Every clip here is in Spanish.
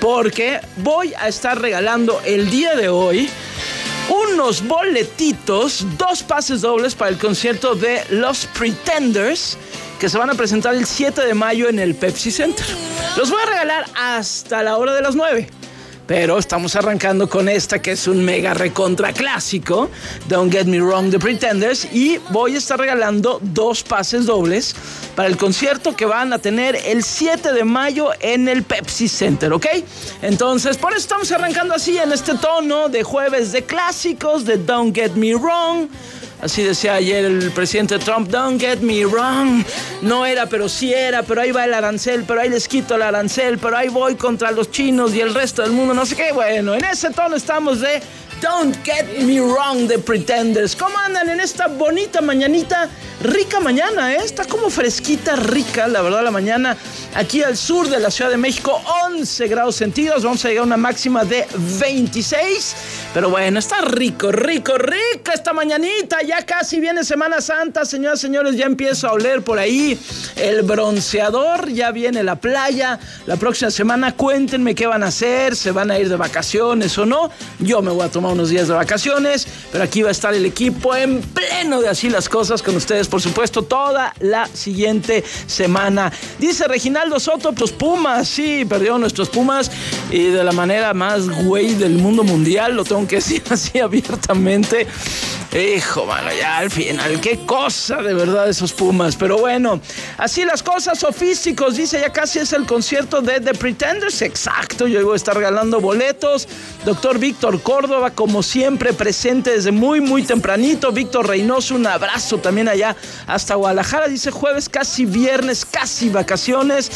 porque voy a estar regalando el día de hoy unos boletitos, 2 pases dobles para el concierto de Los Pretenders, que se van a presentar el 7 de mayo en el Pepsi Center. Los voy a regalar hasta la hora de las 9. Pero estamos arrancando con esta que es un mega recontra clásico, Don't Get Me Wrong, The Pretenders, y voy a estar regalando 2 pases dobles para el concierto que van a tener el 7 de mayo en el Pepsi Center, ¿ok? Entonces, por eso estamos arrancando así, en este tono de jueves de clásicos, de Don't Get Me Wrong. Así decía ayer el presidente Trump, don't get me wrong. No era, pero sí era, pero ahí va el arancel, pero ahí les quito el arancel, pero ahí voy contra los chinos y el resto del mundo, no sé qué. Bueno, en ese tono estamos de Don't Get Me Wrong, The Pretenders. ¿Cómo andan en esta bonita mañanita? Rica mañana, ¿eh? Está como fresquita, rica, la verdad, la mañana. Aquí al sur de la Ciudad de México, 11 grados centígrados. Vamos a llegar a una máxima de 26. Pero bueno, está rico esta mañanita. Ya casi viene Semana Santa, señoras y señores. Ya empiezo a oler por ahí el bronceador. Ya viene la playa. La próxima semana, cuéntenme qué van a hacer. ¿Se van a ir de vacaciones o no? Yo me voy a tomar unos días de vacaciones. Pero aquí va a estar el equipo en pleno de Así las Cosas con ustedes, por supuesto, toda la siguiente semana. Dice Reginaldo Soto, los Pumas, sí, perdieron nuestros Pumas y de la manera más güey del mundo mundial, lo tengo que decir así abiertamente. Hijo, mano, ya al final, qué cosa de verdad esos Pumas. Pero bueno, Así las Cosas, sofísticos, dice, ya casi es el concierto de The Pretenders. Exacto, yo voy a estar regalando boletos. Doctor Víctor Córdoba, como siempre, presente desde muy tempranito. Víctor Reynoso, un abrazo también allá hasta Guadalajara. Dice, jueves, casi viernes, casi vacaciones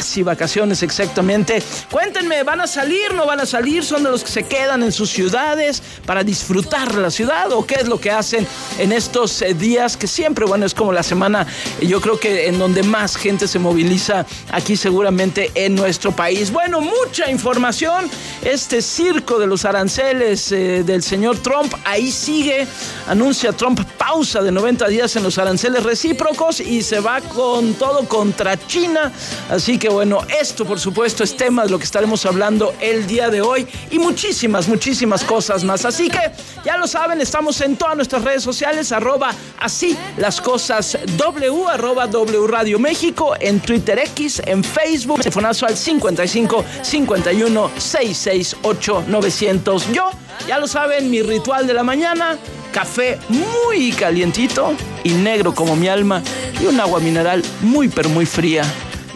exactamente. Cuéntenme, ¿van a salir, no van a salir? ¿Son de los que se quedan en sus ciudades para disfrutar la ciudad? ¿O qué es lo que hacen en estos días? Que siempre, bueno, es como la semana, yo creo que en donde más gente se moviliza aquí seguramente en nuestro país. Bueno, mucha información. Este circo de los aranceles del señor Trump, ahí sigue. Anuncia Trump pausa de 90 días en los aranceles recíprocos y se va con todo contra China. Así que bueno, esto por supuesto es tema de lo que estaremos hablando el día de hoy y muchísimas cosas más. Así que ya lo saben, estamos en todas nuestras redes sociales, @Así las Cosas W, @W Radio México, en Twitter X, en Facebook, telefonazo al 55 51 668 900. Yo, ya lo saben, mi ritual de la mañana: café muy calientito y negro como mi alma y un agua mineral muy fría.